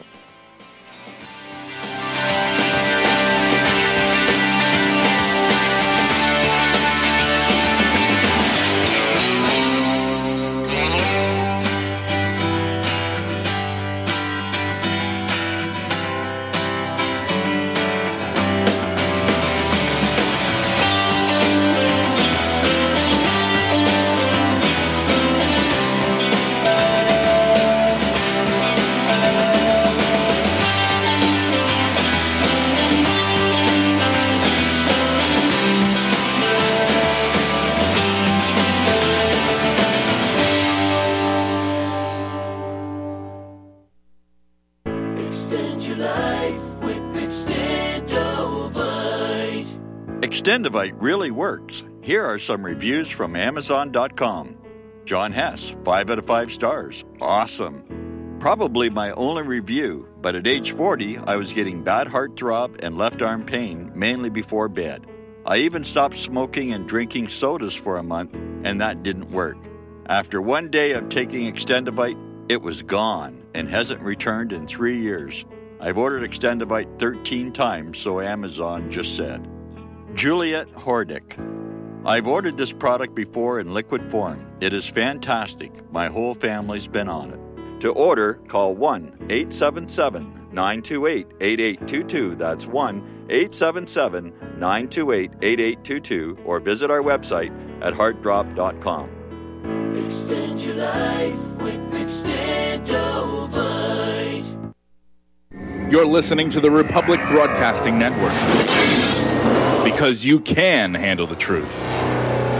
Extendivite really works. Here are some reviews from Amazon.com. John Hess, 5 out of 5 stars. Awesome. Probably my only review, but at age 40, I was getting bad heartthrob and left arm pain, mainly before bed. I even stopped smoking and drinking sodas for a month, and that didn't work. After 1 day of taking Extendivite, it was gone and hasn't returned in 3 years. I've ordered Extendivite 13 times, so Amazon just said. Juliet Hordick. I've ordered this product before in liquid form. It is fantastic. My whole family's been on it. To order, call 1-877 1-877-928-8822. That's 1-877-928-8822. Or visit our website at heartdrop.com. Extend your life with Extendovite. You're listening to the Republic Broadcasting Network, because you can handle the truth.